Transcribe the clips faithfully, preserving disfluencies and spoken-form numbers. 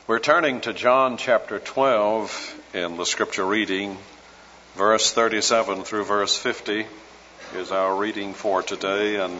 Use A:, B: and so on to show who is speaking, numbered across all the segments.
A: We're turning to John chapter twelve in the scripture reading. Verse thirty-seven through verse fifty is our reading for today. And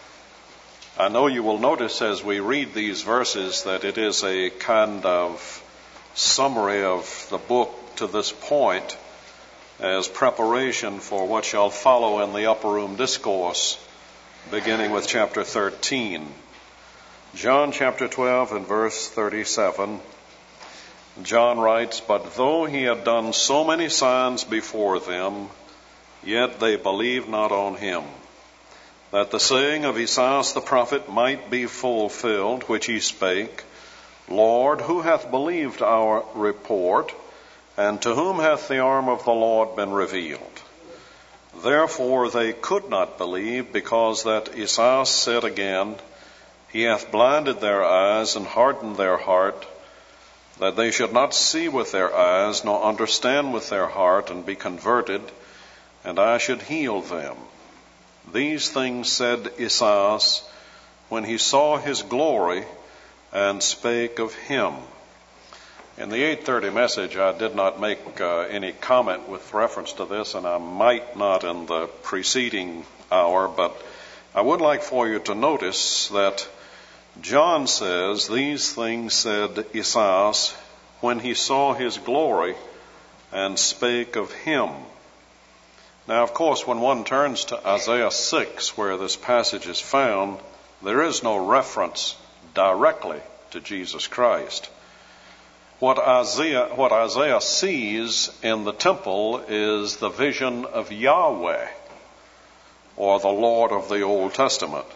A: I know you will notice as we read these verses that it is a kind of summary of the book to this point as preparation for what shall follow in the upper room discourse, beginning with chapter thirteen. John chapter twelve and verse thirty-seven. John writes, "But though he had done so many signs before them, yet they believed not on him, that the saying of Esaias the prophet might be fulfilled, which he spake, Lord, who hath believed our report, and to whom hath the arm of the Lord been revealed? Therefore they could not believe, because that Esaias said again, He hath blinded their eyes and hardened their heart, that they should not see with their eyes, nor understand with their heart, and be converted, and I should heal them. These things said Esaias when he saw his glory, and spake of him." In the eight thirty message, I did not make uh, any comment with reference to this, and I might not in the preceding hour, but I would like for you to notice that John says, "These things said Esaias when he saw his glory and spake of him." Now, of course, when one turns to Isaiah six, where this passage is found, there is no reference directly to Jesus Christ. What Isaiah, what Isaiah sees in the temple is the vision of Yahweh, or the Lord of the Old Testament.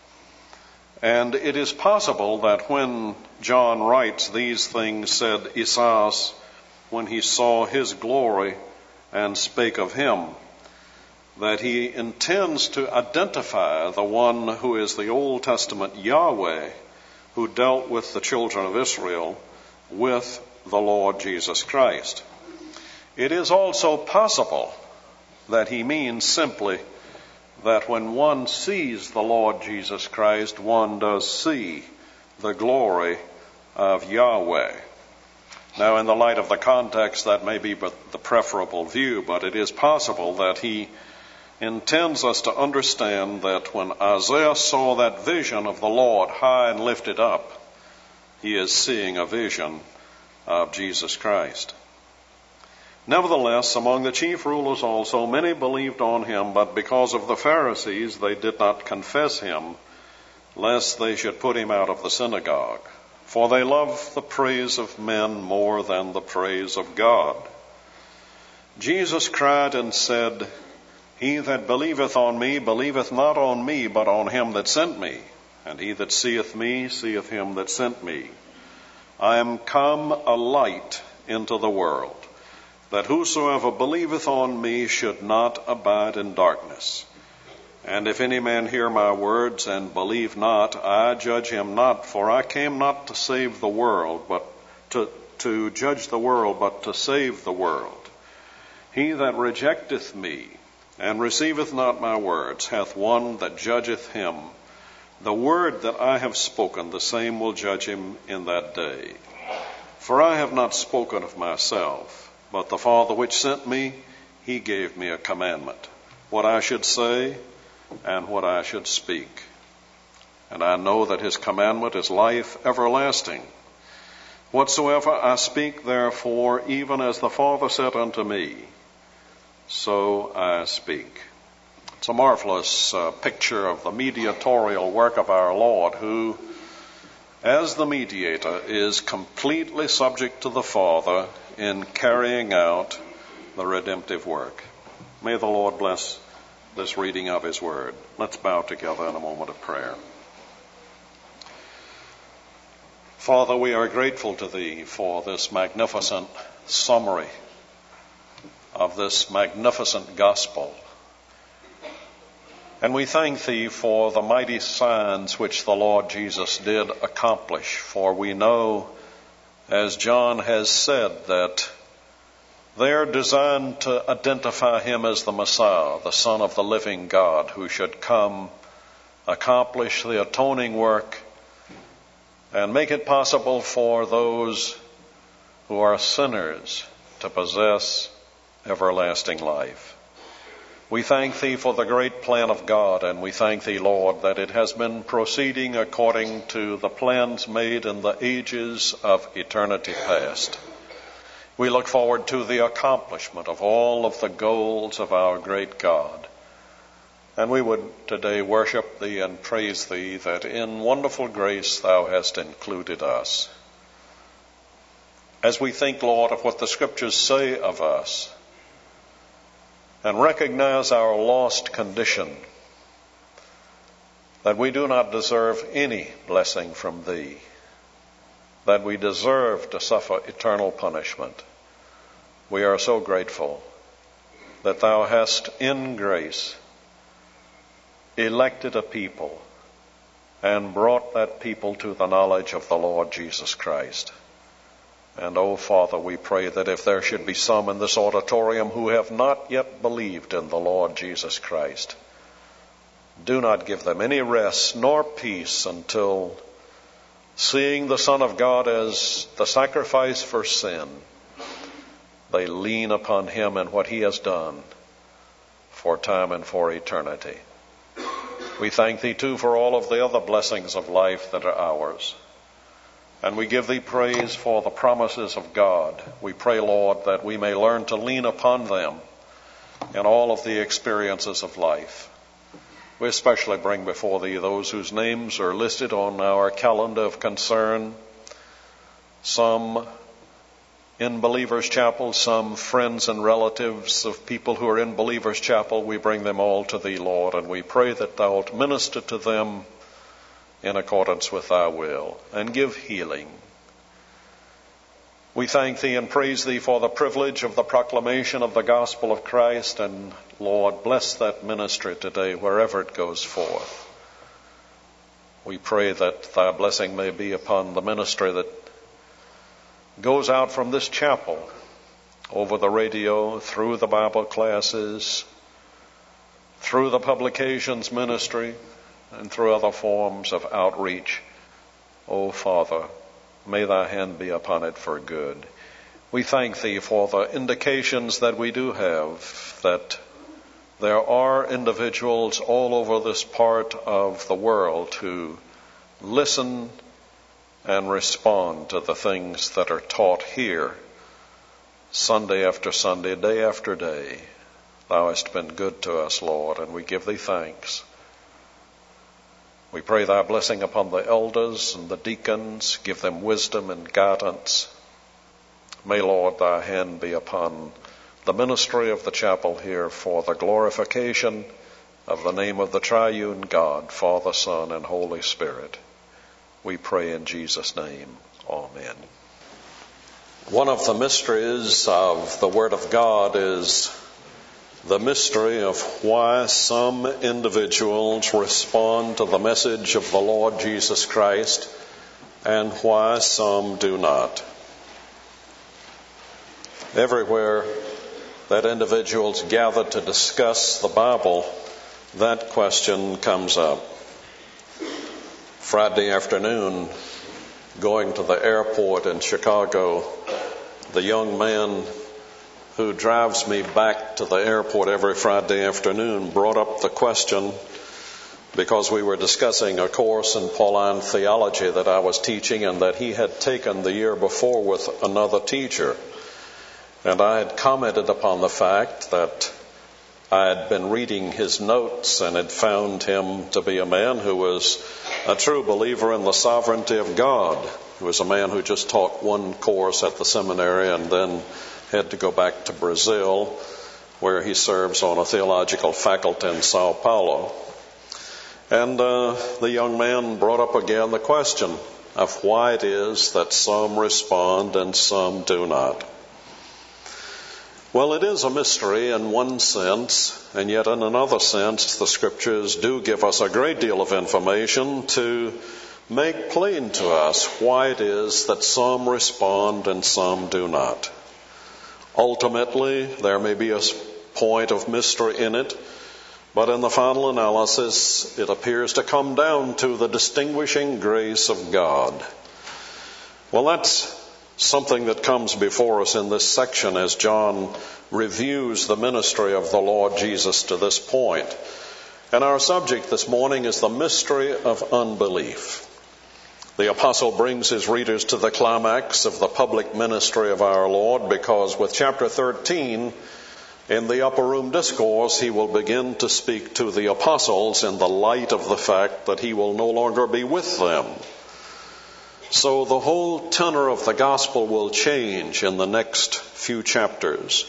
A: And it is possible that when John writes, "These things said Esaias when he saw his glory and spake of him," that he intends to identify the one who is the Old Testament Yahweh, who dealt with the children of Israel, with the Lord Jesus Christ. It is also possible that he means simply that when one sees the Lord Jesus Christ, one does see the glory of Yahweh. Now, in the light of the context, that may be but the preferable view, but it is possible that he intends us to understand that when Isaiah saw that vision of the Lord high and lifted up, he is seeing a vision of Jesus Christ. Nevertheless, among the chief rulers also, many believed on him, but because of the Pharisees they did not confess him, lest they should put him out of the synagogue. For they love the praise of men more than the praise of God. Jesus cried and said, He that believeth on me believeth not on me, but on him that sent me. And he that seeth me seeth him that sent me. I am come a light into the world, that whosoever believeth on me should not abide in darkness. And if any man hear my words and believe not, I judge him not, for I came not to save the world, but to, to judge the world, but to save the world. He that rejecteth me and receiveth not my words hath one that judgeth him. The word that I have spoken, the same will judge him in that day. For I have not spoken of myself, but the Father which sent me, he gave me a commandment, what I should say and what I should speak. And I know that his commandment is life everlasting. Whatsoever I speak, therefore, even as the Father said unto me, so I speak. It's a marvelous uh, picture of the mediatorial work of our Lord, who, as the mediator, is completely subject to the Father in carrying out the redemptive work. May the Lord bless this reading of his word. Let's bow together in a moment of prayer. Father, we are grateful to thee for this magnificent summary of this magnificent gospel. And we thank thee for the mighty signs which the Lord Jesus did accomplish. For we know, as John has said, that they are designed to identify him as the Messiah, the Son of the living God, who should come, accomplish the atoning work, and make it possible for those who are sinners to possess everlasting life. We thank Thee for the great plan of God, and we thank Thee, Lord, that it has been proceeding according to the plans made in the ages of eternity past. We look forward to the accomplishment of all of the goals of our great God. And we would today worship Thee and praise Thee that in wonderful grace Thou hast included us. As we think, Lord, of what the Scriptures say of us and recognize our lost condition, that we do not deserve any blessing from Thee, that we deserve to suffer eternal punishment, we are so grateful that Thou hast in grace elected a people and brought that people to the knowledge of the Lord Jesus Christ. And, oh, Father, we pray that if there should be some in this auditorium who have not yet believed in the Lord Jesus Christ, do not give them any rest nor peace until, seeing the Son of God as the sacrifice for sin, they lean upon Him and what He has done for time and for eternity. We thank Thee, too, for all of the other blessings of life that are ours. And we give Thee praise for the promises of God. We pray, Lord, that we may learn to lean upon them in all of the experiences of life. We especially bring before Thee those whose names are listed on our calendar of concern, some in Believers Chapel, some friends and relatives of people who are in Believers Chapel. We bring them all to Thee, Lord, and we pray that Thou wilt minister to them in accordance with Thy will and give healing. We thank Thee and praise Thee for the privilege of the proclamation of the gospel of Christ, and Lord, bless that ministry today wherever it goes forth. We pray that Thy blessing may be upon the ministry that goes out from this chapel over the radio, through the Bible classes, through the publications ministry, and through other forms of outreach. Oh, Father, may Thy hand be upon it for good. We thank Thee for the indications that we do have that there are individuals all over this part of the world who listen and respond to the things that are taught here Sunday after Sunday, day after day. Thou hast been good to us, Lord, and we give Thee thanks. We pray Thy blessing upon the elders and the deacons. Give them wisdom and guidance. May, Lord, Thy hand be upon the ministry of the chapel here for the glorification of the name of the triune God, Father, Son, and Holy Spirit. We pray in Jesus' name. Amen. One of the mysteries of the Word of God is the mystery of why some individuals respond to the message of the Lord Jesus Christ and why some do not. Everywhere that individuals gather to discuss the Bible, that question comes up. Friday afternoon, going to the airport in Chicago, the young man who drives me back to the airport every Friday afternoon brought up the question because we were discussing a course in Pauline theology that I was teaching and that he had taken the year before with another teacher. And I had commented upon the fact that I had been reading his notes and had found him to be a man who was a true believer in the sovereignty of God. He was a man who just taught one course at the seminary and then had to go back to Brazil, where he serves on a theological faculty in Sao Paulo. And uh, the young man brought up again the question of why it is that some respond and some do not. Well, it is a mystery in one sense, and yet in another sense, the Scriptures do give us a great deal of information to make plain to us why it is that some respond and some do not. Ultimately, there may be a point of mystery in it, but in the final analysis, it appears to come down to the distinguishing grace of God. Well, that's something that comes before us in this section as John reviews the ministry of the Lord Jesus to this point. And our subject this morning is the mystery of unbelief. The apostle brings his readers to the climax of the public ministry of our Lord, because with chapter thirteen, in the upper room discourse, he will begin to speak to the apostles in the light of the fact that he will no longer be with them. So the whole tenor of the gospel will change in the next few chapters.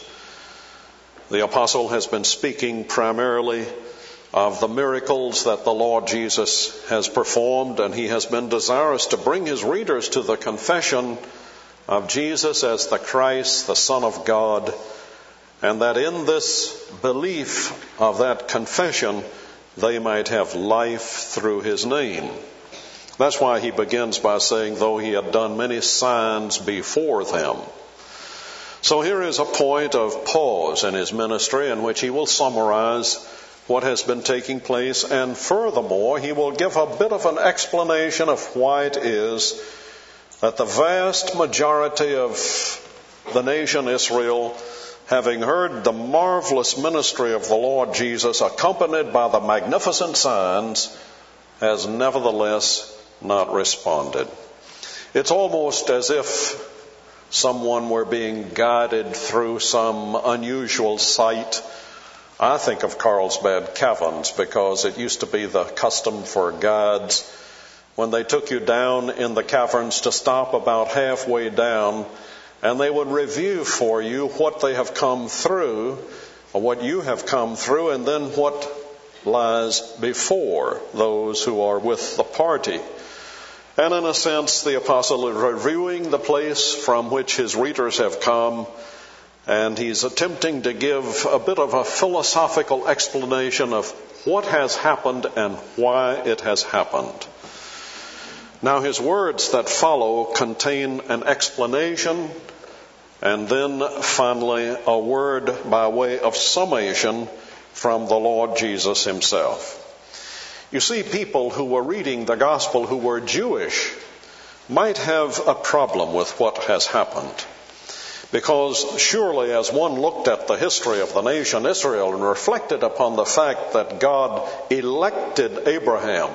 A: The apostle has been speaking primarily of the miracles that the Lord Jesus has performed, and he has been desirous to bring his readers to the confession of Jesus as the Christ, the Son of God, and that in this belief of that confession, they might have life through his name. That's why he begins by saying, though he had done many signs before them. So here is a point of pause in his ministry in which he will summarize what has been taking place, and furthermore, he will give a bit of an explanation of why it is that the vast majority of the nation Israel, having heard the marvelous ministry of the Lord Jesus accompanied by the magnificent signs, has nevertheless not responded. It's almost as if someone were being guided through some unusual sight. I think of Carlsbad Caverns because it used to be the custom for guides, when they took you down in the caverns, to stop about halfway down, and they would review for you what they have come through, or what you have come through, and then what lies before those who are with the party. And in a sense, the apostle is reviewing the place from which his readers have come, and he's attempting to give a bit of a philosophical explanation of what has happened and why it has happened. Now, his words that follow contain an explanation and then finally a word by way of summation from the Lord Jesus himself. You see, people who were reading the gospel who were Jewish might have a problem with what has happened. Because surely as one looked at the history of the nation Israel and reflected upon the fact that God elected Abraham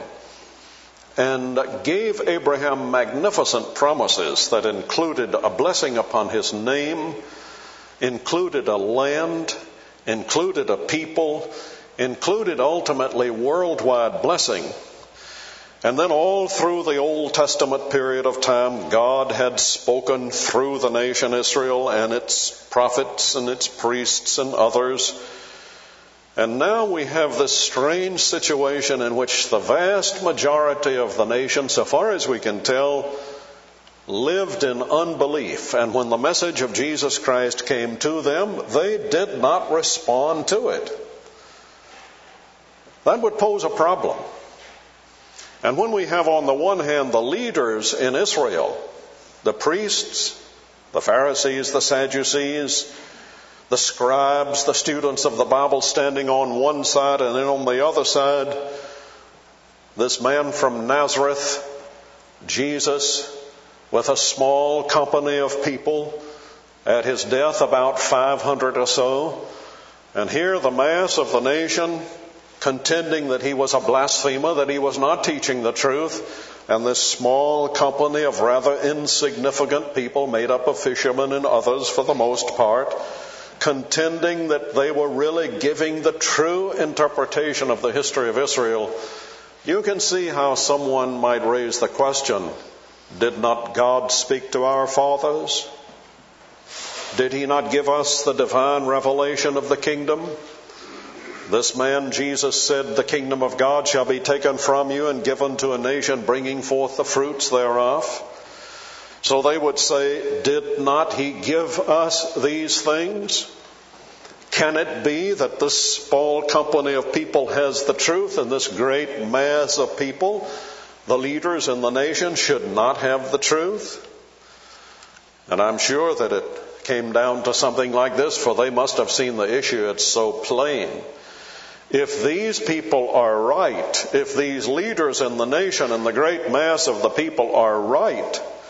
A: and gave Abraham magnificent promises that included a blessing upon his name, included a land, included a people, included ultimately worldwide blessing. And then all through the Old Testament period of time, God had spoken through the nation Israel and its prophets and its priests and others. And now we have this strange situation in which the vast majority of the nation, so far as we can tell, lived in unbelief. And when the message of Jesus Christ came to them, they did not respond to it. That would pose a problem. And when we have on the one hand the leaders in Israel, the priests, the Pharisees, the Sadducees, the scribes, the students of the Bible standing on one side, and then on the other side, this man from Nazareth, Jesus, with a small company of people, at his death about five hundred or so, and here the mass of the nation contending that he was a blasphemer, that he was not teaching the truth, and this small company of rather insignificant people made up of fishermen and others for the most part, contending that they were really giving the true interpretation of the history of Israel. You can see how someone might raise the question, did not God speak to our fathers? Did he not give us the divine revelation of the kingdom? This man, Jesus, said, the kingdom of God shall be taken from you and given to a nation bringing forth the fruits thereof. So they would say, did not he give us these things? Can it be that this small company of people has the truth and this great mass of people, the leaders in the nation, should not have the truth? And I'm sure that it came down to something like this, for they must have seen the issue. It's so plain. If these people are right, if these leaders in the nation and the great mass of the people are right,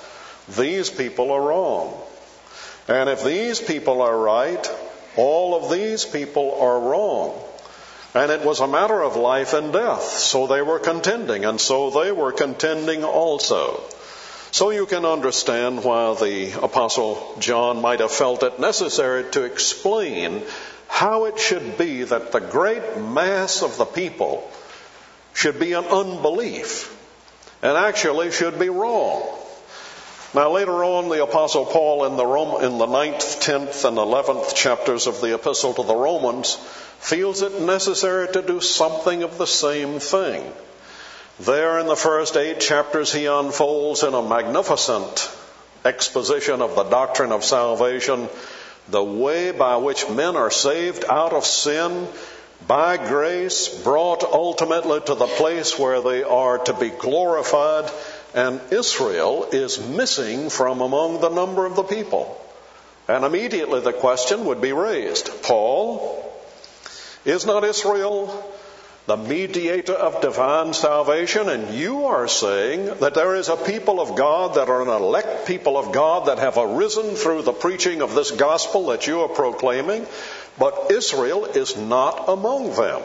A: these people are wrong. And if these people are right, all of these people are wrong. And it was a matter of life and death. So they were contending, and so they were contending also. So you can understand why the Apostle John might have felt it necessary to explain how it should be that the great mass of the people should be in unbelief and actually should be wrong. Now later on, the Apostle Paul in the Rome, in the ninth, tenth, and eleventh chapters of the Epistle to the Romans feels it necessary to do something of the same thing. There in the first eight chapters, he unfolds in a magnificent exposition of the doctrine of salvation, the way by which men are saved out of sin, by grace, brought ultimately to the place where they are to be glorified, and Israel is missing from among the number of the people. And immediately the question would be raised, Paul, is not Israel the mediator of divine salvation? And you are saying that there is a people of God that are an elect people of God that have arisen through the preaching of this gospel that you are proclaiming, but Israel is not among them.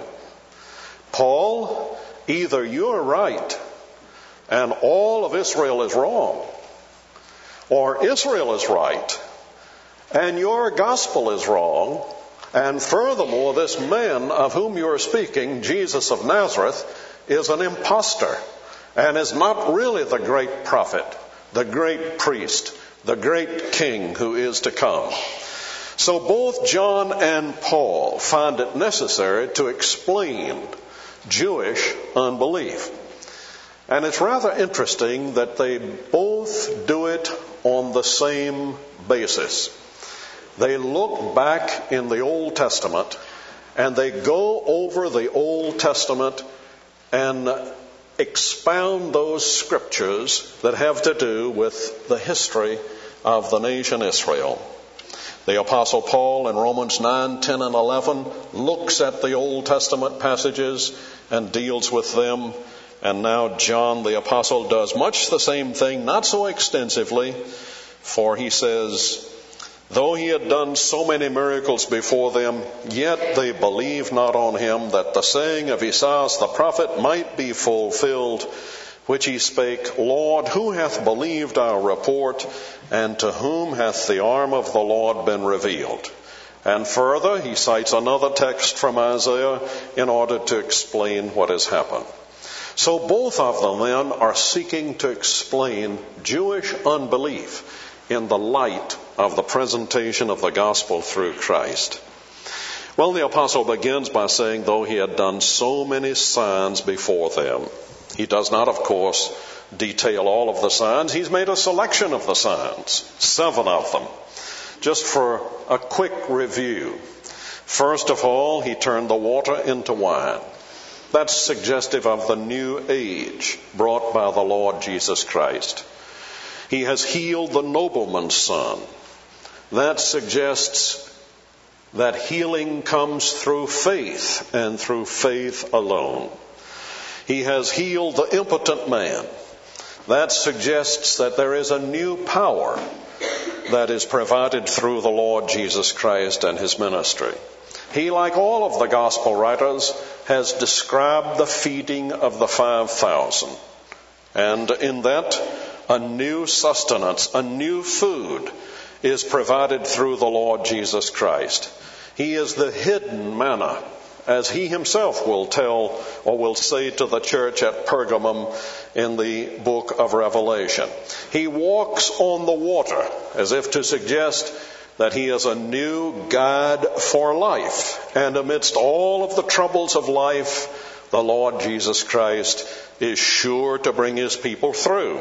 A: Paul, either you are right and all of Israel is wrong, or Israel is right and your gospel is wrong. And furthermore, this man of whom you are speaking, Jesus of Nazareth, is an impostor and is not really the great prophet, the great priest, the great king who is to come. So both John and Paul find it necessary to explain Jewish unbelief. And it's rather interesting that they both do it on the same basis. They look back in the Old Testament and they go over the Old Testament and expound those scriptures that have to do with the history of the nation Israel. The Apostle Paul in Romans nine, ten, and eleven looks at the Old Testament passages and deals with them. And now John the Apostle does much the same thing, not so extensively, for he says, though he had done so many miracles before them, yet they believed not on him, that the saying of Esaias the prophet might be fulfilled, which he spake, Lord, who hath believed our report, and to whom hath the arm of the Lord been revealed? And further, he cites another text from Isaiah in order to explain what has happened. So both of them then are seeking to explain Jewish unbelief in the light of the presentation of the gospel through Christ. Well, the apostle begins by saying, though he had done so many signs before them. He does not, of course, detail all of the signs. He's made a selection of the signs, seven of them. Just for a quick review. First of all, he turned the water into wine. That's suggestive of the new age brought by the Lord Jesus Christ. He has healed the nobleman's son. That suggests that healing comes through faith and through faith alone. He has healed the impotent man. That suggests that there is a new power that is provided through the Lord Jesus Christ and his ministry. He, like all of the gospel writers, has described the feeding of the five thousand. And in that, a new sustenance, a new food is provided through the Lord Jesus Christ. He is the hidden manna, as he himself will tell or will say to the church at Pergamum in the book of Revelation. He walks on the water, as if to suggest that he is a new guide for life. And amidst all of the troubles of life, the Lord Jesus Christ is sure to bring his people through.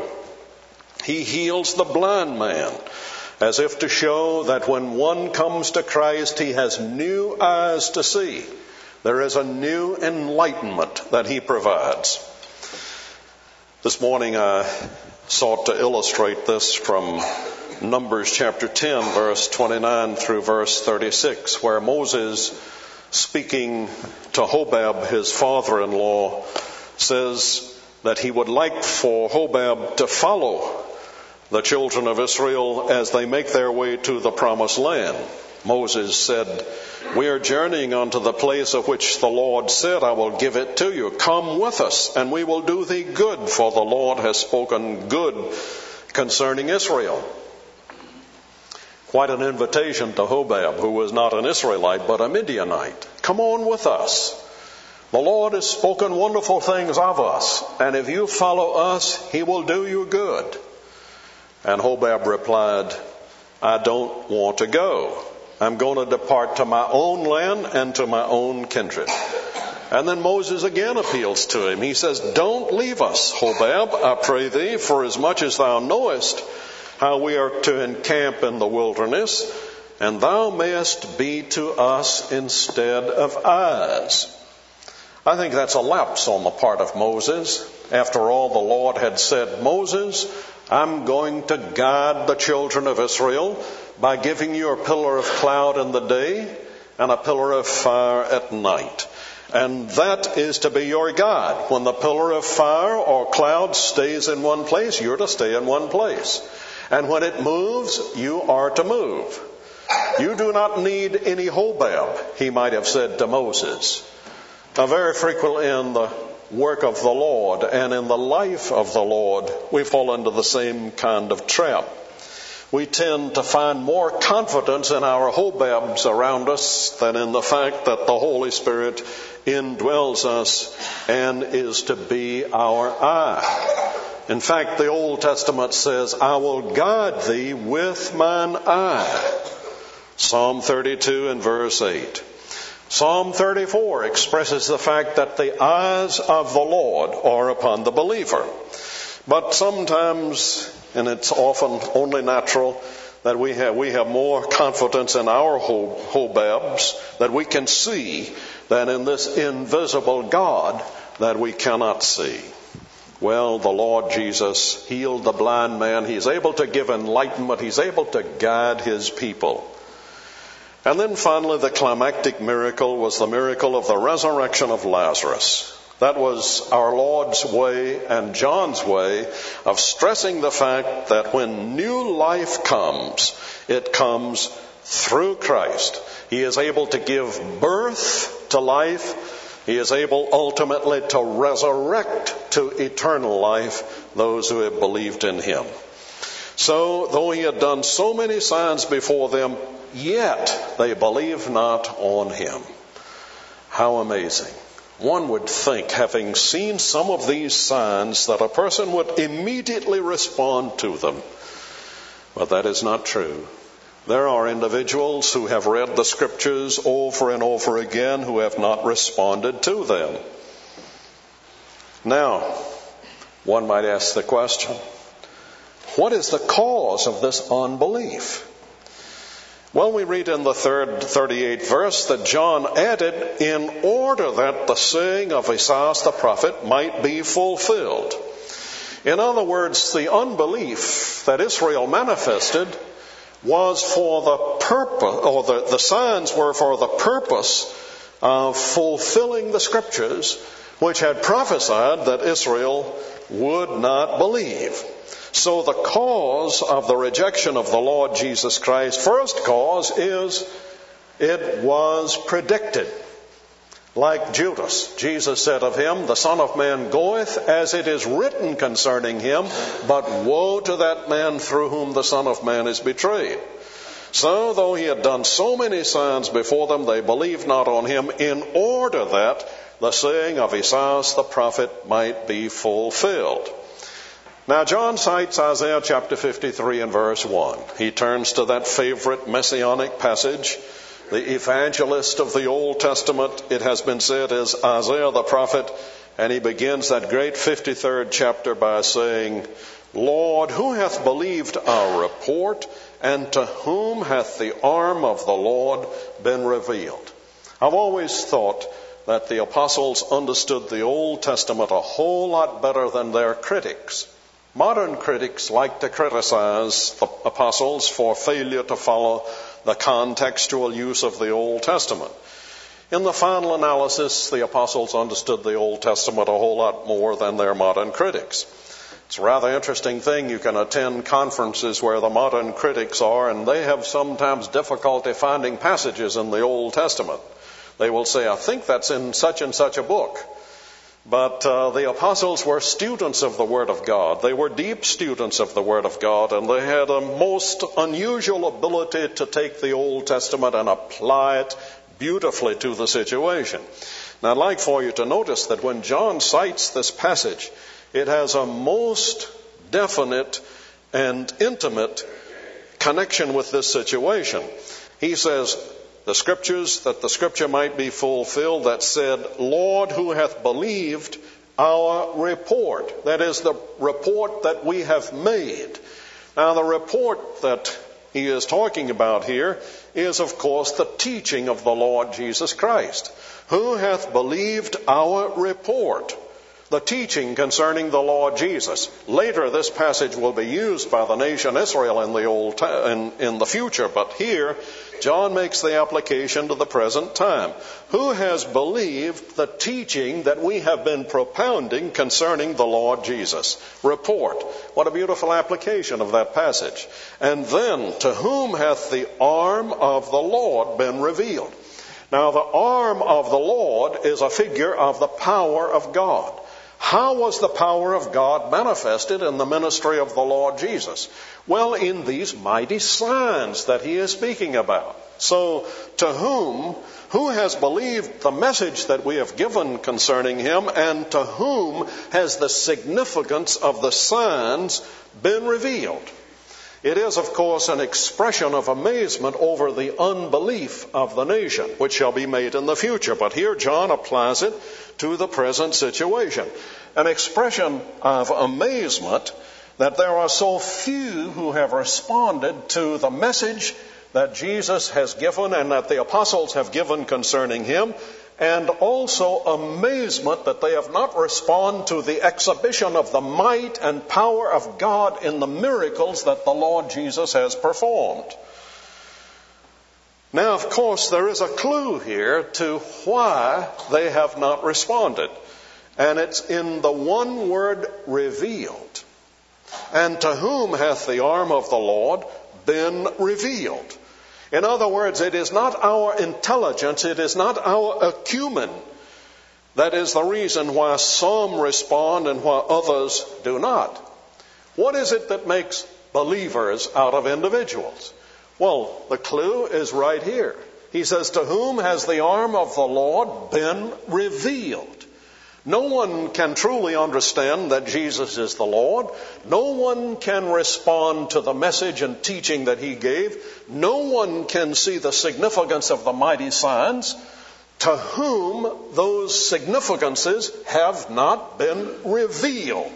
A: He heals the blind man, as if to show that when one comes to Christ, he has new eyes to see. There is a new enlightenment that he provides. This morning I sought to illustrate this from Numbers chapter ten, verse twenty-nine through verse thirty-six, where Moses, speaking to Hobab, his father-in-law, says that he would like for Hobab to follow the children of Israel as they make their way to the promised land. Moses said, "We are journeying unto the place of which the Lord said, I will give it to you. Come with us, and we will do thee good, for the Lord has spoken good concerning Israel." Quite an invitation to Hobab, who was not an Israelite, but a Midianite. Come on with us. The Lord has spoken wonderful things of us, and if you follow us, he will do you good. And Hobab replied, "I don't want to go. I'm going to depart to my own land and to my own kindred." And then Moses again appeals to him. He says, "Don't leave us, Hobab, I pray thee, for as much as thou knowest how we are to encamp in the wilderness, and thou mayest be to us instead of eyes." I think that's a lapse on the part of Moses. After all, the Lord had said, "Moses, I'm going to guide the children of Israel by giving you a pillar of cloud in the day and a pillar of fire at night. And that is to be your guide. When the pillar of fire or cloud stays in one place, you're to stay in one place. And when it moves, you are to move. You do not need any Hobab," he might have said to Moses. Now, very frequently in the work of the Lord and in the life of the Lord, we fall into the same kind of trap. We tend to find more confidence in our Hobabs around us than in the fact that the Holy Spirit indwells us and is to be our eye. In fact, the Old Testament says, "I will guide thee with mine eye." Psalm thirty-two and verse eight. Psalm thirty-four expresses the fact that the eyes of the Lord are upon the believer. But sometimes, and it's often only natural, that we have we have more confidence in our Hobabs that we can see than in this invisible God that we cannot see. Well, the Lord Jesus healed the blind man. He's able to give enlightenment. He's able to guide his people. And then finally, the climactic miracle was the miracle of the resurrection of Lazarus. That was our Lord's way and John's way of stressing the fact that when new life comes, it comes through Christ. He is able to give birth to life. He is able ultimately to resurrect to eternal life those who have believed in him. So, though he had done so many signs before them, yet they believed not on him. How amazing. One would think, having seen some of these signs, that a person would immediately respond to them. But that is not true. There are individuals who have read the Scriptures over and over again who have not responded to them. Now, one might ask the question, what is the cause of this unbelief? Well, we read in the third thirty-eighth verse that John added, "in order that the saying of Esaias the prophet might be fulfilled." In other words, the unbelief that Israel manifested was for the purpose, or the, the signs were for the purpose of fulfilling the Scriptures, which had prophesied that Israel would not believe. So the cause of the rejection of the Lord Jesus Christ, first cause is it was predicted. Like Judas, Jesus said of him, "The Son of Man goeth as it is written concerning him, but woe to that man through whom the Son of Man is betrayed." So, though he had done so many signs before them, they believed not on him, in order that the saying of Esaias the prophet might be fulfilled. Now, John cites Isaiah chapter fifty-three and verse one. He turns to that favorite messianic passage. The evangelist of the Old Testament, it has been said, is Isaiah the prophet, and he begins that great fifty-third chapter by saying, "Lord, who hath believed our report, and to whom hath the arm of the Lord been revealed?" I've always thought that the apostles understood the Old Testament a whole lot better than their critics. Modern critics like to criticize the apostles for failure to follow the contextual use of the Old Testament. In the final analysis, the apostles understood the Old Testament a whole lot more than their modern critics. It's a rather interesting thing. You can attend conferences where the modern critics are, and they have sometimes difficulty finding passages in the Old Testament. They will say, I think that's in such and such a book. But uh, the apostles were students of the Word of God. They were deep students of the Word of God, and they had a most unusual ability to take the Old Testament and apply it beautifully to the situation. Now, I'd like for you to notice that when John cites this passage, it has a most definite and intimate connection with this situation. He says, the scriptures, that the scripture might be fulfilled that said, Lord, who hath believed our report? That is the report that we have made. Now, the report that he is talking about here is, of course, the teaching of the Lord Jesus Christ. Who hath believed our report? The teaching concerning the Lord Jesus. Later, this passage will be used by the nation Israel in the old ta- in, in the future, but here John makes the application to the present time. Who has believed the teaching that we have been propounding concerning the Lord Jesus? Report. What a beautiful application of that passage. And then, to whom hath the arm of the Lord been revealed? Now, the arm of the Lord is a figure of the power of God. How was the power of God manifested in the ministry of the Lord Jesus? Well, in these mighty signs that he is speaking about. So, to whom, who has believed the message that we have given concerning him, and to whom has the significance of the signs been revealed? It is, of course, an expression of amazement over the unbelief of the nation, which shall be made in the future. But here John applies it to the present situation. An expression of amazement that there are so few who have responded to the message that Jesus has given and that the apostles have given concerning him, and also amazement that they have not responded to the exhibition of the might and power of God in the miracles that the Lord Jesus has performed. Now, of course, there is a clue here to why they have not responded. And it's in the one word, revealed. And to whom hath the arm of the Lord been revealed? In other words, it is not our intelligence, it is not our acumen that is the reason why some respond and why others do not. What is it that makes believers out of individuals? Well, the clue is right here. He says, to whom has the arm of the Lord been revealed? No one can truly understand that Jesus is the Lord. No one can respond to the message and teaching that he gave. No one can see the significance of the mighty signs to whom those significances have not been revealed.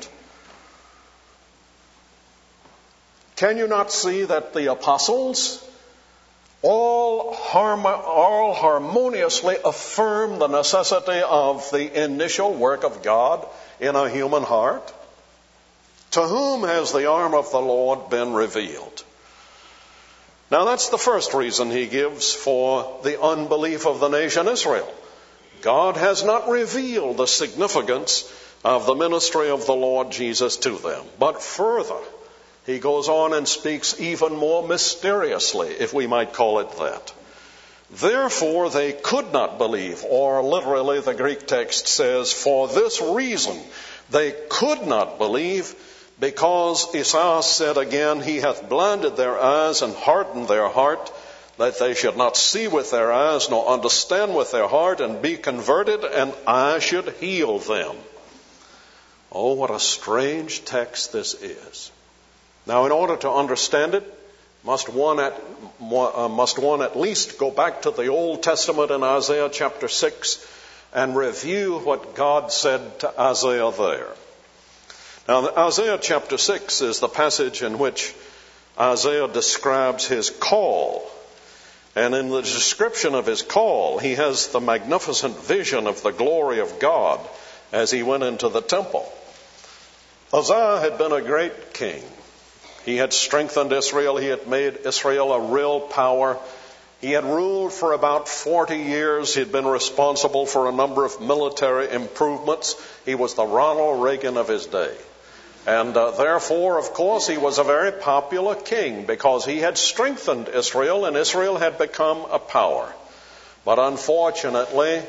A: Can you not see that the apostles all, harm, all harmoniously affirm the necessity of the initial work of God in a human heart? To whom has the arm of the Lord been revealed? Now, that's the first reason he gives for the unbelief of the nation Israel. God has not revealed the significance of the ministry of the Lord Jesus to them. But further, he goes on and speaks even more mysteriously, if we might call it that. Therefore they could not believe, or literally the Greek text says, for this reason they could not believe, because Esau said again, he hath blinded their eyes and hardened their heart, that they should not see with their eyes, nor understand with their heart, and be converted, and I should heal them. Oh, what a strange text this is. Now, in order to understand it, must one at uh, must one at least go back to the Old Testament in Isaiah chapter six and review what God said to Isaiah there. Now, Isaiah chapter six is the passage in which Isaiah describes his call. And in the description of his call, he has the magnificent vision of the glory of God as he went into the temple. Uzziah had been a great king. He had strengthened Israel. He had made Israel a real power. He had ruled for about forty years. He had been responsible for a number of military improvements. He was the Ronald Reagan of his day. And uh, therefore, of course, he was a very popular king because he had strengthened Israel and Israel had become a power. But unfortunately,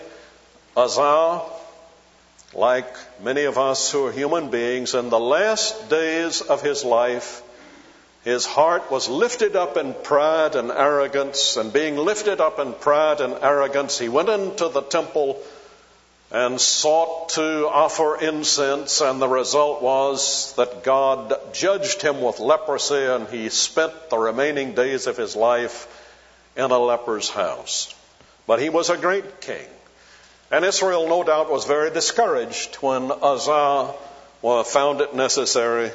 A: Uzzah, like many of us who are human beings, in the last days of his life, his heart was lifted up in pride and arrogance, and being lifted up in pride and arrogance, he went into the temple and sought to offer incense, and the result was that God judged him with leprosy, and he spent the remaining days of his life in a leper's house. But he was a great king. And Israel, no doubt, was very discouraged when Uzzah well, found it necessary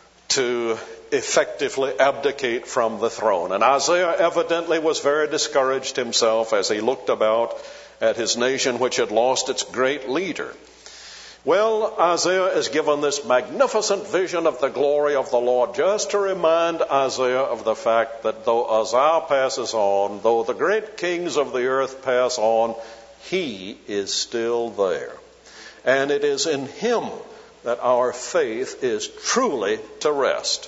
A: to effectively abdicate from the throne. And Isaiah evidently was very discouraged himself as he looked about at his nation, which had lost its great leader. Well, Isaiah is given this magnificent vision of the glory of the Lord, just to remind Isaiah of the fact that though Uzzah passes on, though the great kings of the earth pass on, he is still there. And it is in him that our faith is truly to rest.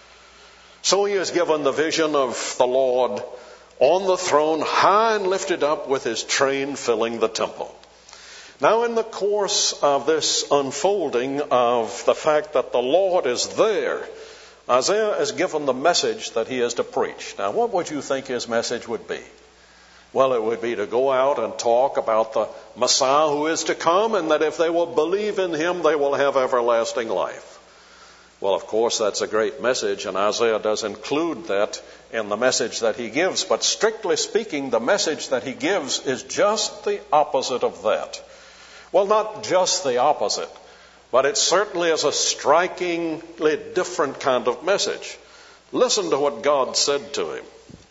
A: So he is given the vision of the Lord on the throne, high and lifted up, with his train filling the temple. Now, in the course of this unfolding of the fact that the Lord is there, Isaiah is given the message that he is to preach. Now, what would you think his message would be? Well, it would be to go out and talk about the Messiah who is to come, and that if they will believe in him, they will have everlasting life. Well, of course, that's a great message, and Isaiah does include that in the message that he gives. But strictly speaking, the message that he gives is just the opposite of that. Well, not just the opposite, but it certainly is a strikingly different kind of message. Listen to what God said to him.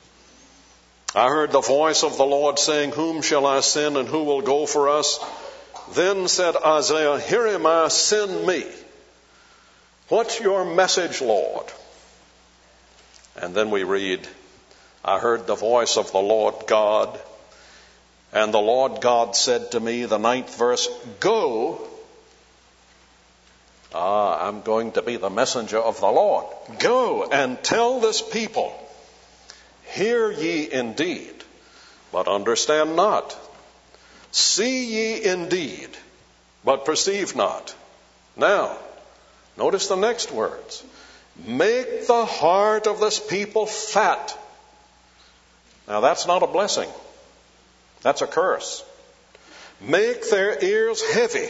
A: I heard the voice of the Lord saying, whom shall I send and who will go for us? Then said Isaiah, here am I, send me. What's your message, Lord? And then we read, I heard the voice of the Lord God, and the Lord God said to me, the ninth verse, go. Ah, I'm going to be the messenger of the Lord. Go and tell this people, hear ye indeed, but understand not. See ye indeed, but perceive not. Now, notice the next words. Make the heart of this people fat. Now that's not a blessing. That's a curse. Make their ears heavy.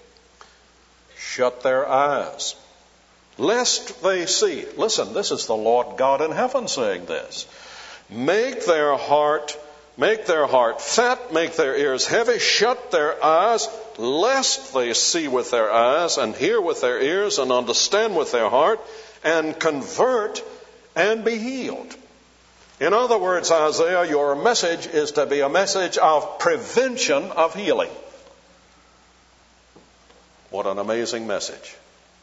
A: Shut their eyes, lest they see. Listen, this is the Lord God in heaven saying this. Make their heart, make their heart fat, make their ears heavy, shut their eyes, lest they see with their eyes, and hear with their ears, and understand with their heart, and convert and be healed. In other words, Isaiah, your message is to be a message of prevention of healing. What an amazing message.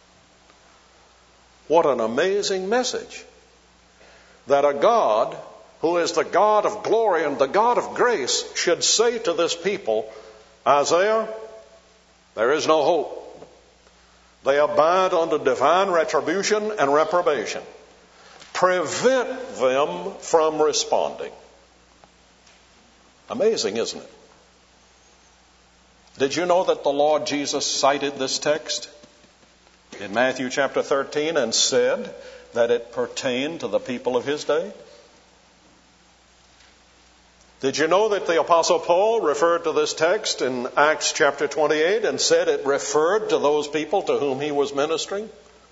A: What an amazing message. That a God who is the God of glory and the God of grace should say to this people, Isaiah, there is no hope. They abide under divine retribution and reprobation. Prevent them from responding. Amazing, isn't it? Did you know that the Lord Jesus cited this text in Matthew chapter thirteen and said that it pertained to the people of his day? Did you know that the Apostle Paul referred to this text in Acts chapter twenty-eight and said it referred to those people to whom he was ministering?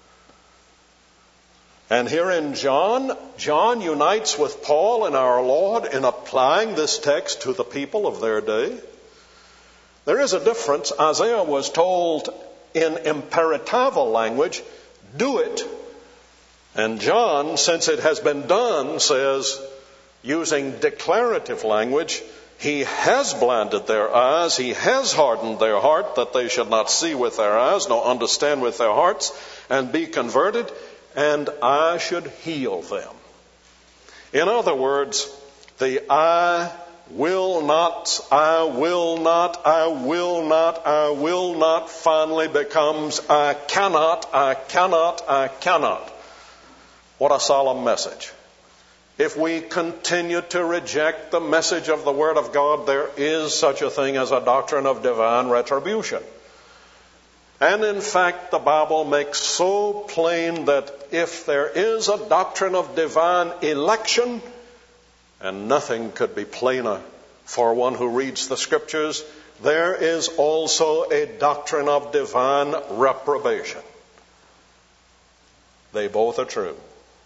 A: And here in John, John unites with Paul and our Lord in applying this text to the people of their day. There is a difference. Isaiah was told in imperatival language, do it. And John, since it has been done, says, using declarative language, he has blinded their eyes, he has hardened their heart, that they should not see with their eyes, nor understand with their hearts, and be converted, and I should heal them. In other words, the eye will not, I will not, I will not, I will not finally becomes I cannot, I cannot, I cannot. What a solemn message. If we continue to reject the message of the Word of God, there is such a thing as a doctrine of divine retribution. And in fact, the Bible makes so plain that if there is a doctrine of divine election, and nothing could be plainer for one who reads the Scriptures, there is also a doctrine of divine reprobation. They both are true.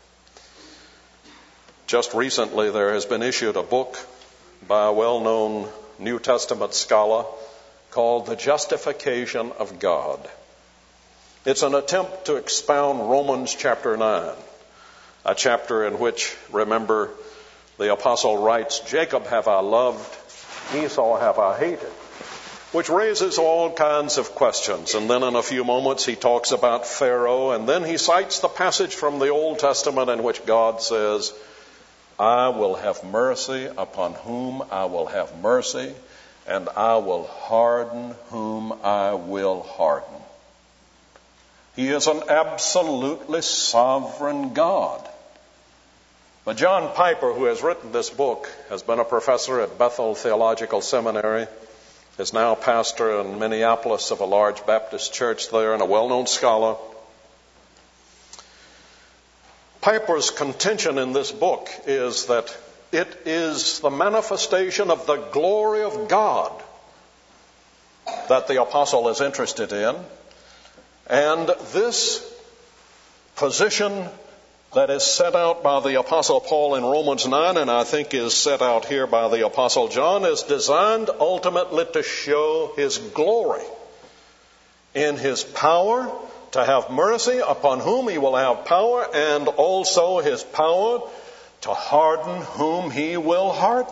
A: Just recently, there has been issued a book by a well-known New Testament scholar called The Justification of God. It's an attempt to expound Romans chapter nine, a chapter in which, remember, the apostle writes, Jacob have I loved, Esau have I hated, which raises all kinds of questions. And then in a few moments he talks about Pharaoh, and then he cites the passage from the Old Testament in which God says, I will have mercy upon whom I will have mercy, and I will harden whom I will harden. He is an absolutely sovereign God. But John Piper, who has written this book, has been a professor at Bethel Theological Seminary, is now pastor in Minneapolis of a large Baptist church there, and a well-known scholar. Piper's contention in this book is that it is the manifestation of the glory of God that the apostle is interested in. And this position that is set out by the apostle Paul in Romans nine, and I think is set out here by the apostle John, is designed ultimately to show his glory in his power to have mercy upon whom he will have power, and also his power to harden whom he will harden.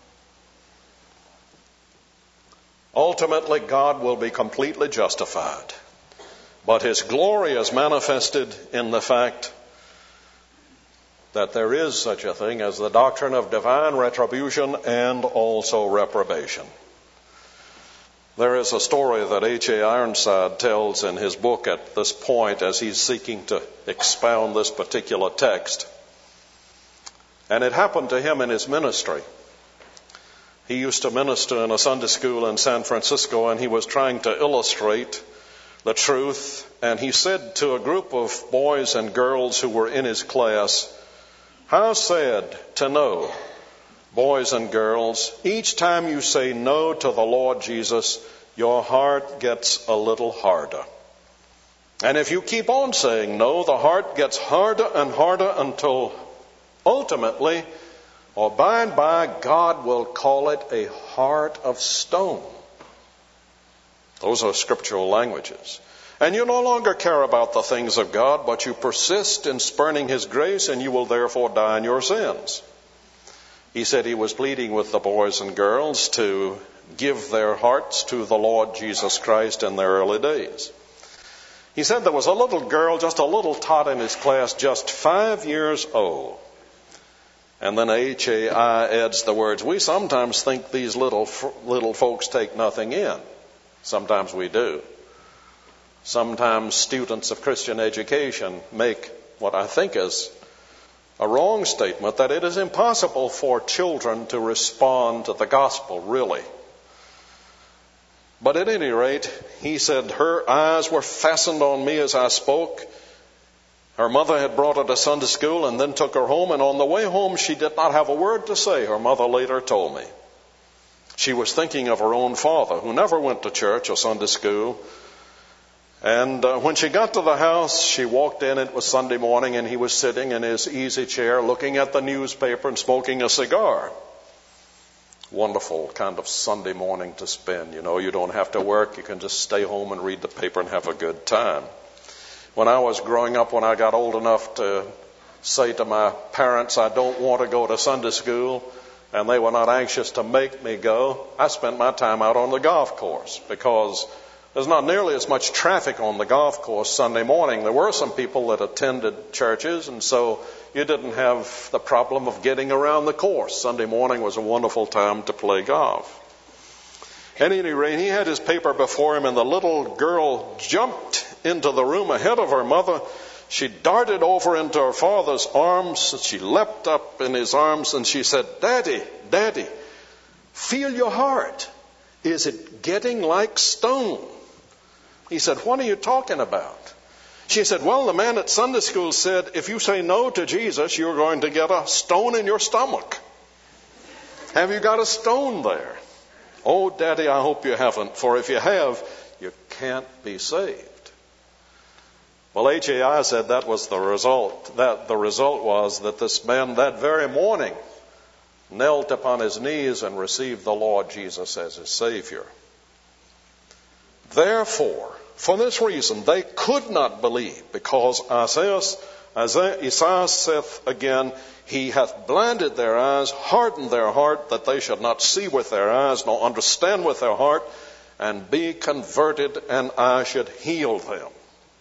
A: Ultimately, God will be completely justified. But his glory is manifested in the fact that there is such a thing as the doctrine of divine retribution and also reprobation. There is a story that H A Ironside tells in his book at this point as he's seeking to expound this particular text. And it happened to him in his ministry. He used to minister in a Sunday school in San Francisco, and he was trying to illustrate the truth. And he said to a group of boys and girls who were in his class, how sad to know, boys and girls, each time you say no to the Lord Jesus, your heart gets a little harder. And if you keep on saying no, the heart gets harder and harder until ultimately, or by and by, God will call it a heart of stone. Those are scriptural languages. And you no longer care about the things of God, but you persist in spurning his grace, and you will therefore die in your sins. He said he was pleading with the boys and girls to give their hearts to the Lord Jesus Christ in their early days. He said there was a little girl, just a little tot in his class, just five years old. And then H A I adds the words, we sometimes think these little little folks take nothing in. Sometimes we do. Sometimes students of Christian education make what I think is a wrong statement, that it is impossible for children to respond to the gospel, really. But at any rate, he said her eyes were fastened on me as I spoke. Her mother had brought her to Sunday school and then took her home, and on the way home she did not have a word to say, her mother later told me. She was thinking of her own father, who never went to church or Sunday school. And uh, when she got to the house, she walked in. It was Sunday morning, and he was sitting in his easy chair looking at the newspaper and smoking a cigar. Wonderful kind of Sunday morning to spend. You know, you don't have to work. You can just stay home and read the paper and have a good time. When I was growing up, when I got old enough to say to my parents, I don't want to go to Sunday school, and they were not anxious to make me go, I spent my time out on the golf course, because There's not nearly as much traffic on the golf course Sunday morning. There were some people that attended churches, and so you didn't have the problem of getting around the course. Sunday morning was a wonderful time to play golf. At any rate, he had his paper before him, and the little girl jumped into the room ahead of her mother. She darted over into her father's arms, and she leapt up in his arms, and she said, "Daddy, Daddy, feel your heart. Is it getting like stone?" He said, "What are you talking about?" She said, "Well, the man at Sunday school said, if you say no to Jesus, you're going to get a stone in your stomach. Have you got a stone there?" "Oh, Daddy, I hope you haven't, for if you have, you can't be saved." Well, H A I said that was the result. That the result was that this man that very morning knelt upon his knees and received the Lord Jesus as his Savior. Therefore, for this reason, they could not believe, because Isaiah, Isaiah, Isaiah saith again, "He hath blinded their eyes, hardened their heart, that they should not see with their eyes, nor understand with their heart, and be converted, and I should heal them."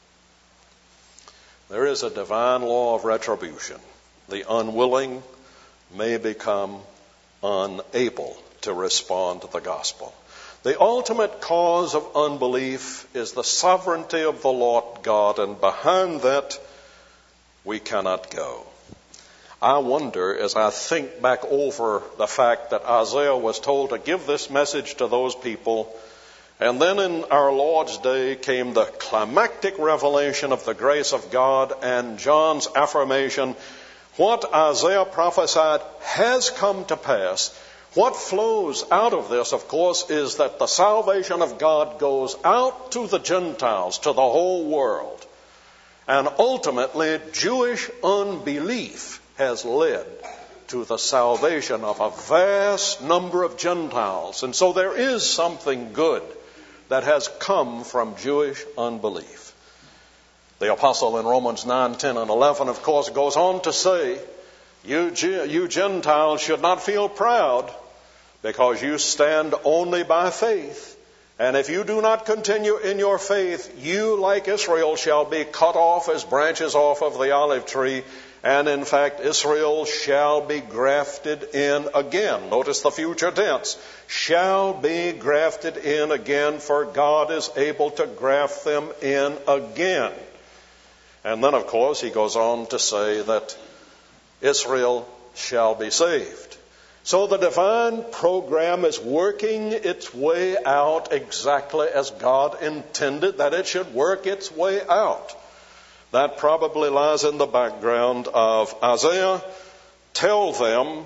A: There is a divine law of retribution. The unwilling may become unable to respond to the gospel. The ultimate cause of unbelief is the sovereignty of the Lord God, and behind that we cannot go. I wonder, as I think back over the fact that Isaiah was told to give this message to those people, and then in our Lord's day came the climactic revelation of the grace of God and John's affirmation, what Isaiah prophesied has come to pass. What flows out of this, of course, is that the salvation of God goes out to the Gentiles, to the whole world. And ultimately, Jewish unbelief has led to the salvation of a vast number of Gentiles. And so there is something good that has come from Jewish unbelief. The apostle in Romans nine, ten, and eleven, of course, goes on to say, you, you Gentiles should not feel proud, because you stand only by faith. And if you do not continue in your faith, you, like Israel, shall be cut off as branches off of the olive tree. And in fact, Israel shall be grafted in again. Notice the future tense. Shall be grafted in again, for God is able to graft them in again. And then, of course, he goes on to say that Israel shall be saved. So the divine program is working its way out exactly as God intended that it should work its way out. That probably lies in the background of Isaiah. Tell them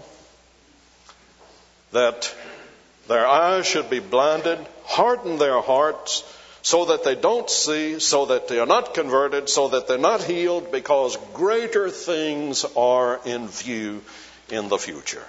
A: that their eyes should be blinded, harden their hearts, so that they don't see, so that they are not converted, so that they're not healed, because greater things are in view in the future.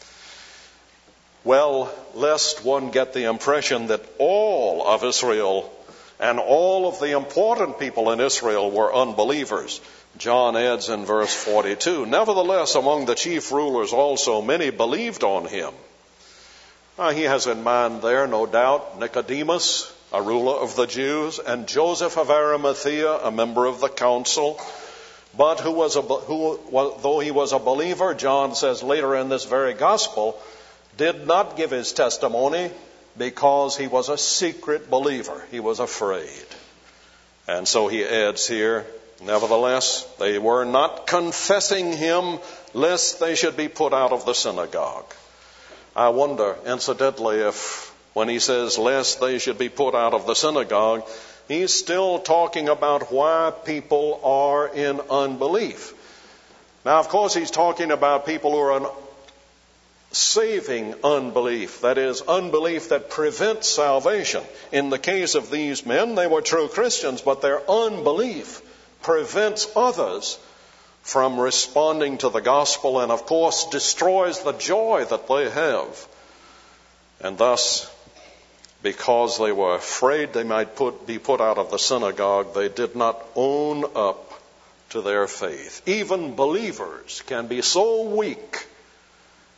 A: Well, lest one get the impression that all of Israel and all of the important people in Israel were unbelievers, John adds in verse forty-two, "Nevertheless, among the chief rulers also many believed on him." Now, he has in mind there, no doubt, Nicodemus, a ruler of the Jews, and Joseph of Arimathea, a member of the council. But who was a, who, though he was a believer, John says later in this very gospel, did not give his testimony because he was a secret believer. He was afraid. And so he adds here, nevertheless, they were not confessing him, lest they should be put out of the synagogue. I wonder, incidentally, if when he says, lest they should be put out of the synagogue, he's still talking about why people are in unbelief. Now, of course, he's talking about people who are in saving unbelief, that is, unbelief that prevents salvation. In the case of these men, they were true Christians, but their unbelief prevents others from responding to the gospel and, of course, destroys the joy that they have. And thus, because they were afraid they might put, be put out of the synagogue, they did not own up to their faith. Even believers can be so weak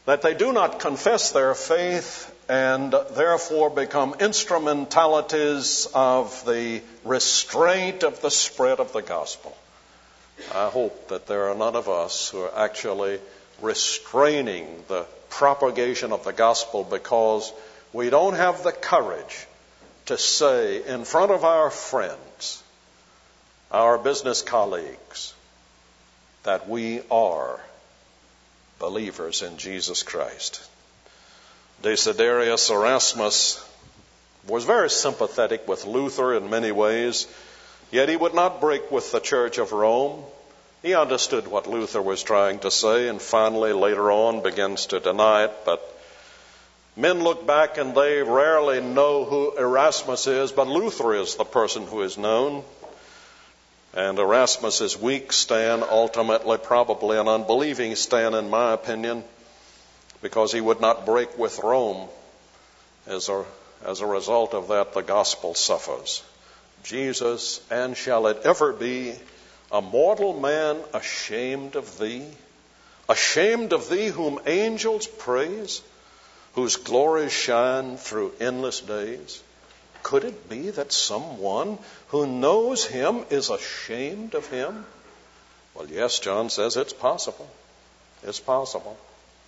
A: that they do not confess their faith and therefore become instrumentalities of the restraint of the spread of the gospel. I hope that there are none of us who are actually restraining the propagation of the gospel because we don't have the courage to say in front of our friends, our business colleagues, that we are believers in Jesus Christ. Desiderius Erasmus was very sympathetic with Luther in many ways, yet he would not break with the Church of Rome. He understood what Luther was trying to say and finally later on begins to deny it. But men look back and they rarely know who Erasmus is, but Luther is the person who is known. And Erasmus's weak stand, ultimately probably an unbelieving stand in my opinion, because he would not break with Rome. As a, as a result of that, the gospel suffers. Jesus, and shall it ever be, a mortal man ashamed of thee? Ashamed of thee whom angels praise, whose glories shine through endless days? Could it be that someone who knows him is ashamed of him? Well, yes, John says it's possible. It's possible.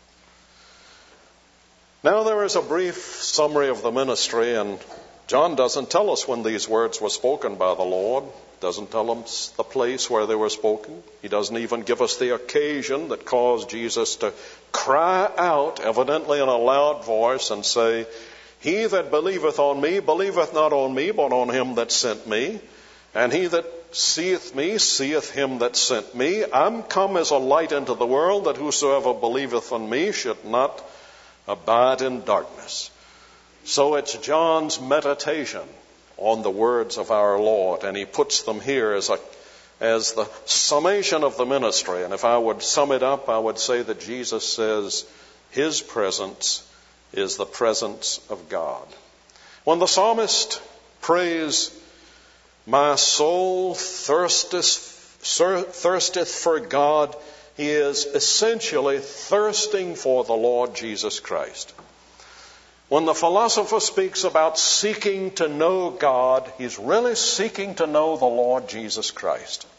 A: Now there is a brief summary of the ministry, and John doesn't tell us when these words were spoken by the Lord. Doesn't tell us the place where they were spoken. He doesn't even give us the occasion that caused Jesus to cry out, evidently in a loud voice, and say, He that believeth on me, believeth not on me, but on him that sent me. And he that seeth me, seeth him that sent me. I'm come as a light into the world, that whosoever believeth on me should not abide in darkness. So it's John's meditation on the words of our Lord, and he puts them here as a as the summation of the ministry. And if I would sum it up, I would say that Jesus says his presence is the presence of God. When the psalmist prays, my soul thirsteth, thirsteth for God, he is essentially thirsting for the Lord Jesus Christ. When the philosopher speaks about seeking to know God, he's really seeking to know the Lord Jesus Christ.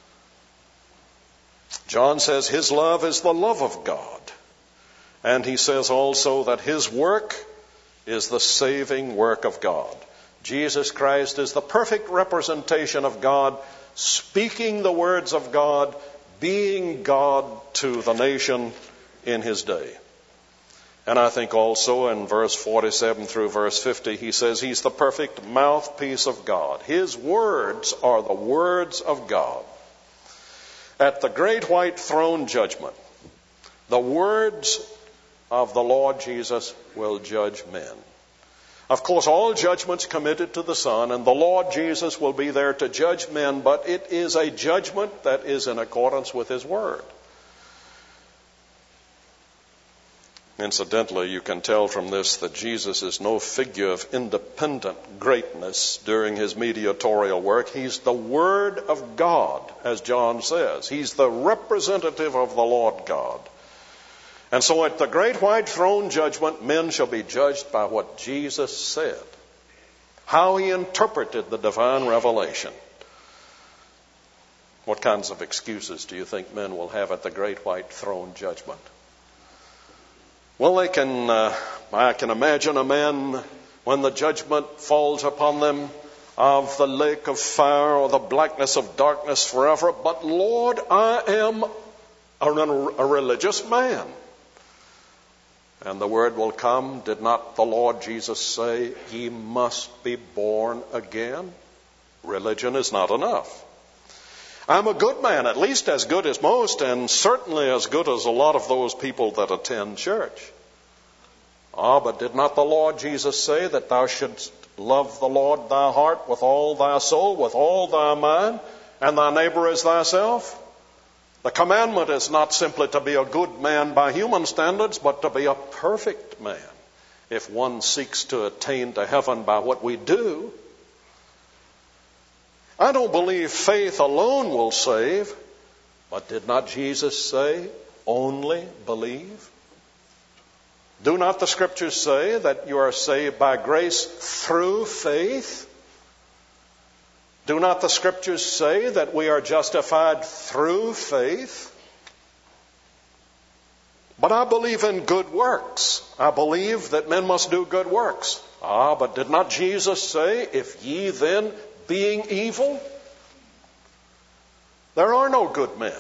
A: John says his love is the love of God. And he says also that his work is the saving work of God. Jesus Christ is the perfect representation of God, speaking the words of God, being God to the nation in his day. And I think also in verse forty-seven through verse fifty, he says he's the perfect mouthpiece of God. His words are the words of God. At the great white throne judgment, the words of the Lord Jesus will judge men. Of course, all judgments committed to the Son, and the Lord Jesus will be there to judge men, but it is a judgment that is in accordance with his word. Incidentally, you can tell from this that Jesus is no figure of independent greatness during his mediatorial work. He's the Word of God, as John says. He's the representative of the Lord God. And so at the great white throne judgment, men shall be judged by what Jesus said, how he interpreted the divine revelation. What kinds of excuses do you think men will have at the great white throne judgment? Well, they can, uh, I can imagine a man when the judgment falls upon them of the lake of fire or the blackness of darkness forever. But Lord, I am a, a religious man. And the word will come, did not the Lord Jesus say, ye must be born again? Religion is not enough. I'm a good man, at least as good as most, and certainly as good as a lot of those people that attend church. Ah, but did not the Lord Jesus say that thou shouldst love the Lord thy heart with all thy soul, with all thy mind, and thy neighbor as thyself? The commandment is not simply to be a good man by human standards, but to be a perfect man if one seeks to attain to heaven by what we do. I don't believe faith alone will save, but did not Jesus say, only believe? Do not the Scriptures say that you are saved by grace through faith? Do not the Scriptures say that we are justified through faith? But I believe in good works. I believe that men must do good works. Ah, but did not Jesus say, if ye then, being evil? There are no good men.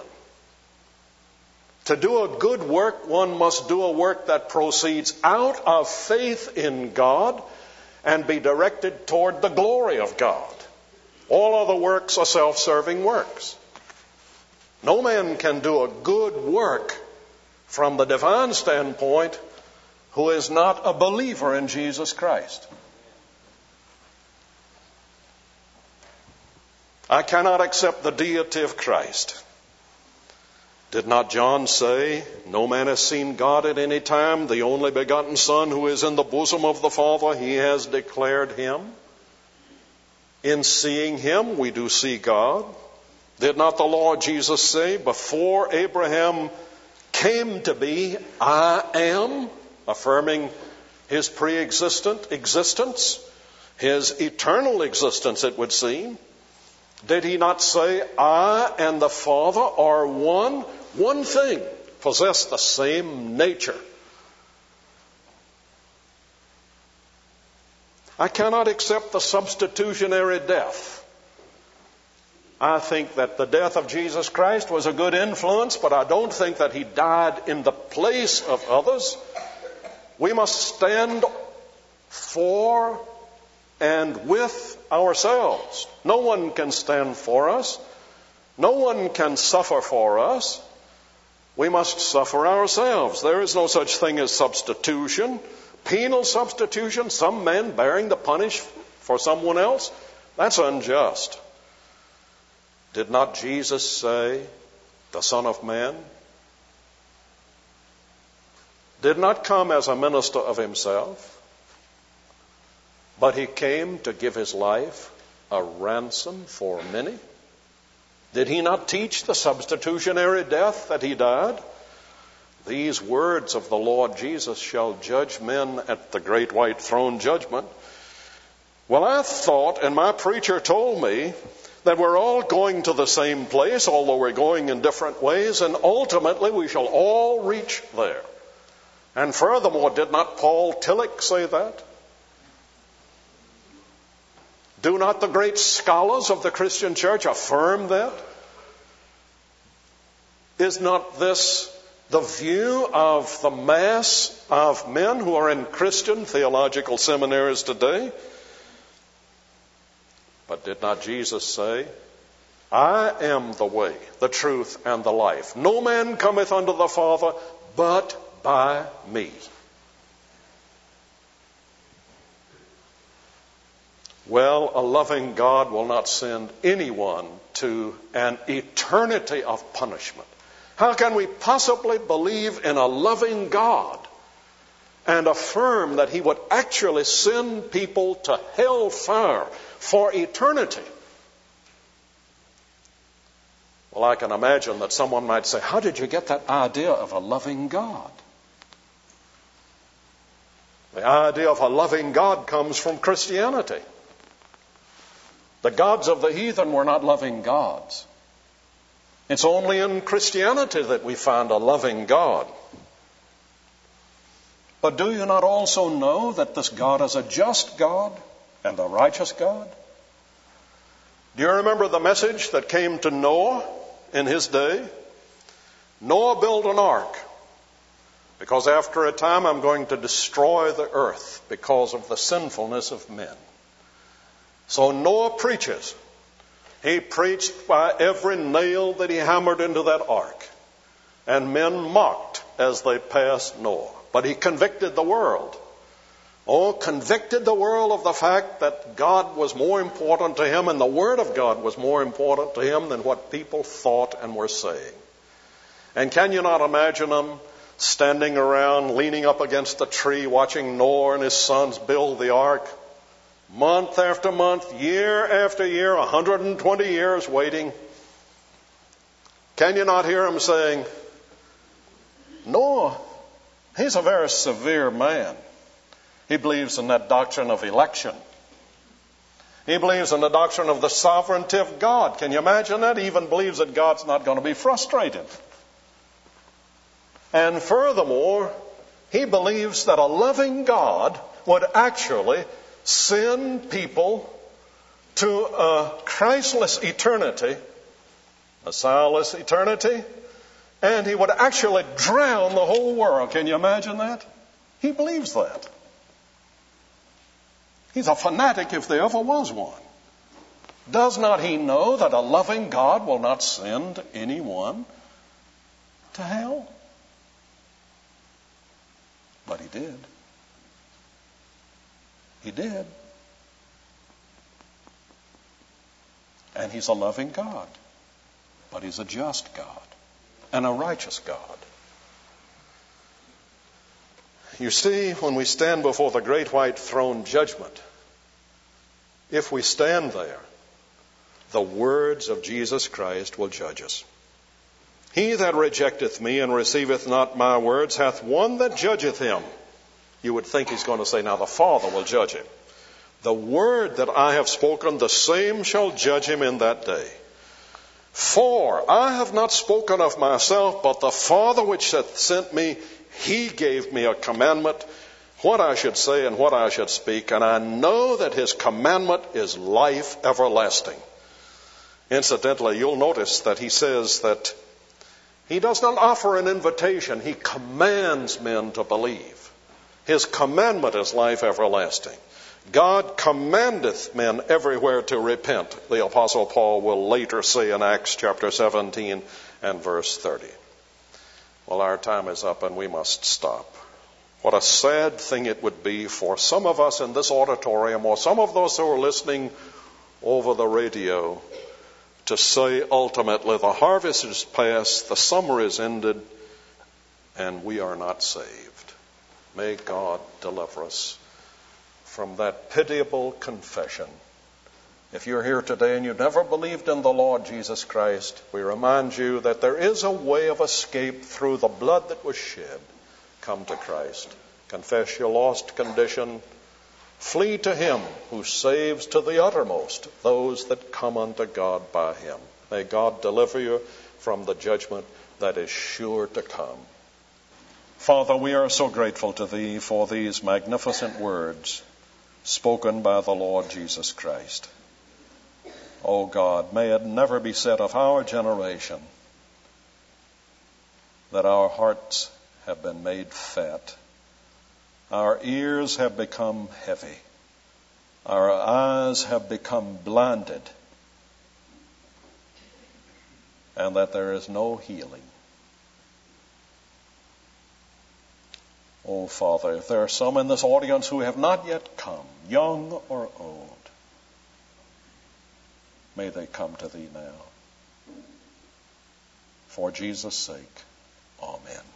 A: To do a good work, one must do a work that proceeds out of faith in God and be directed toward the glory of God. All other works are self-serving works. No man can do a good work from the divine standpoint who is not a believer in Jesus Christ. I cannot accept the deity of Christ. Did not John say, no man has seen God at any time, the only begotten Son who is in the bosom of the Father, he has declared him. In seeing him, we do see God. Did not the Lord Jesus say, before Abraham came to be, I am, affirming his pre-existent existence, his eternal existence, it would seem? Did he not say, I and the Father are one, one thing, possess the same nature? I cannot accept the substitutionary death. I think that the death of Jesus Christ was a good influence, but I don't think that he died in the place of others. We must stand for and with ourselves. No one can stand for us. No one can suffer for us. We must suffer ourselves. There is no such thing as substitution. Penal substitution, some man bearing the punishment for someone else, that's unjust. Did not Jesus say, the Son of Man did not come as a minister of himself, but he came to give his life a ransom for many? Did he not teach the substitutionary death that he died? These words of the Lord Jesus shall judge men at the great white throne judgment. Well, I thought, and my preacher told me, that we're all going to the same place, although we're going in different ways, and ultimately we shall all reach there. And furthermore, did not Paul Tillich say that? Do not the great scholars of the Christian church affirm that? Is not this the view of the mass of men who are in Christian theological seminaries today? But did not Jesus say, I am the way, the truth, and the life. No man cometh unto the Father but by me. Well, a loving God will not send anyone to an eternity of punishment. How can we possibly believe in a loving God and affirm that he would actually send people to hellfire for eternity? Well, I can imagine that someone might say, how did you get that idea of a loving God? The idea of a loving God comes from Christianity. The gods of the heathen were not loving gods. It's only in Christianity that we find a loving God. But do you not also know that this God is a just God and a righteous God? Do you remember the message that came to Noah in his day? Noah built an ark because after a time I'm going to destroy the earth because of the sinfulness of men. So Noah preaches. He preached by every nail that he hammered into that ark. And men mocked as they passed Noah. But he convicted the world. Oh, convicted the world of the fact that God was more important to him and the Word of God was more important to him than what people thought and were saying. And can you not imagine them standing around, leaning up against the tree, watching Noah and his sons build the ark? Month after month, year after year, one hundred twenty years waiting. Can you not hear him saying, Noah, he He's a very severe man. He believes in that doctrine of election. He believes in the doctrine of the sovereignty of God. Can you imagine that? He even believes that God's not going to be frustrated. And furthermore, he believes that a loving God would actually send people to a Christless eternity, a Messiahless eternity, and he would actually drown the whole world. Can you imagine that? He believes that. He's a fanatic if there ever was one. Does not he know that a loving God will not send anyone to hell? But he did. He did. And he's a loving God. But he's a just God and a righteous God. You see, when we stand before the great white throne judgment, if we stand there, the words of Jesus Christ will judge us. He that rejecteth me and receiveth not my words hath one that judgeth him. You would think he's going to say, now the Father will judge him. The word that I have spoken, the same shall judge him in that day. For I have not spoken of myself, but the Father which hath sent me, he gave me a commandment, what I should say and what I should speak, and I know that his commandment is life everlasting. Incidentally, you'll notice that he says that he does not offer an invitation. He commands men to believe. His commandment is life everlasting. God commandeth men everywhere to repent, the Apostle Paul will later say in Acts chapter seventeen and verse thirty. Well, our time is up and we must stop. What a sad thing it would be for some of us in this auditorium or some of those who are listening over the radio to say ultimately the harvest is past, the summer is ended, and we are not saved. May God deliver us from that pitiable confession. If you're here today and you've never believed in the Lord Jesus Christ, we remind you that there is a way of escape through the blood that was shed. Come to Christ. Confess your lost condition. Flee to him who saves to the uttermost those that come unto God by him. May God deliver you from the judgment that is sure to come. Father, we are so grateful to thee for these magnificent words spoken by the Lord Jesus Christ. Oh God, may it never be said of our generation that our hearts have been made fat, our ears have become heavy, our eyes have become blinded, and that there is no healing. Oh, Father, if there are some in this audience who have not yet come, young or old, may they come to thee now. For Jesus' sake, amen.